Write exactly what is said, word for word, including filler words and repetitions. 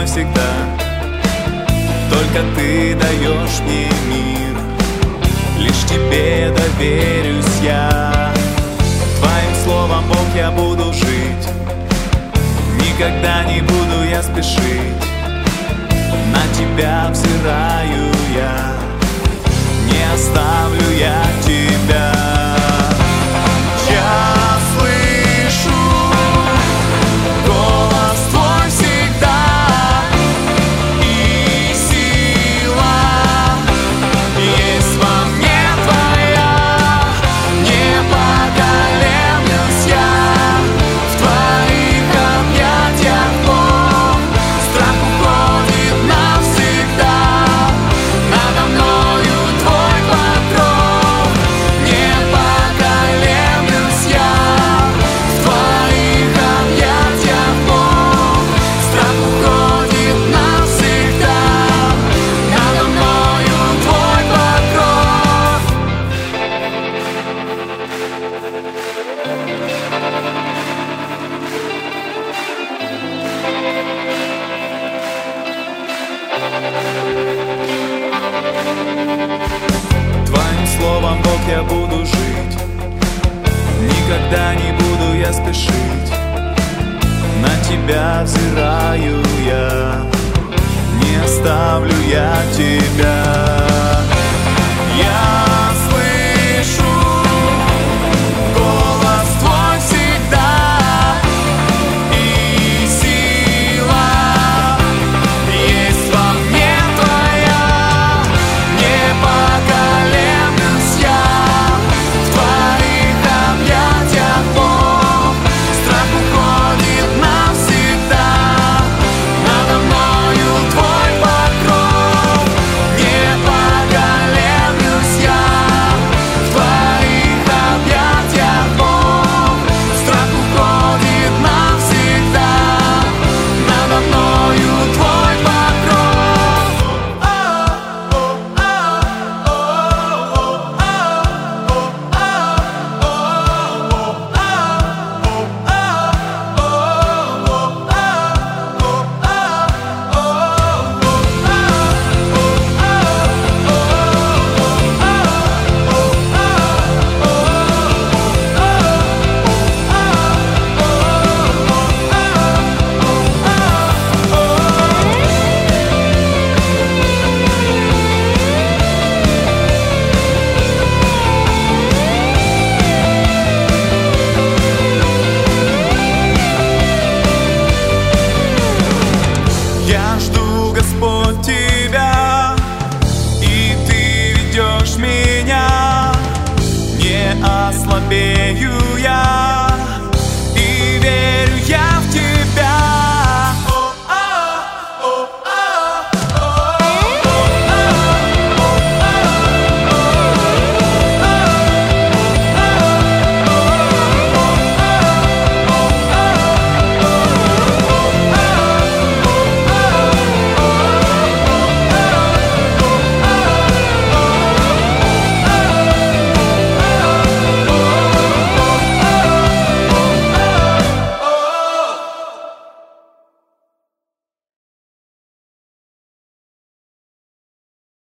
мной всегда. Только ты даешь мне мир, лишь тебе доверюсь я. Твоим словом, Бог, я буду жить, никогда не буду я спешить. На тебя взираю я, не оставлю я тебя. Я слышу голос твой всегда, и сила есть во мне твоя. Не поколеблюсь я в твоих объятиях, Бог. Страх уходит навсегда, надо мною твой покров. Не поколеблюсь я в твоих объятиях, Бог. Страх уходит навсегда, надо мною твой покров. Твоим словом, Бог, я буду жить, никогда не буду я спешить. На тебя взираю я, не оставлю я тебя. Я